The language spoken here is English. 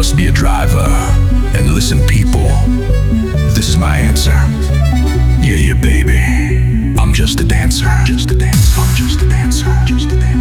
must be a driver. And listen, people, this is my answer. Yeah, yeah, baby. I'm just a dancer. Just a dancer. I'm just a dancer. Just a dancer.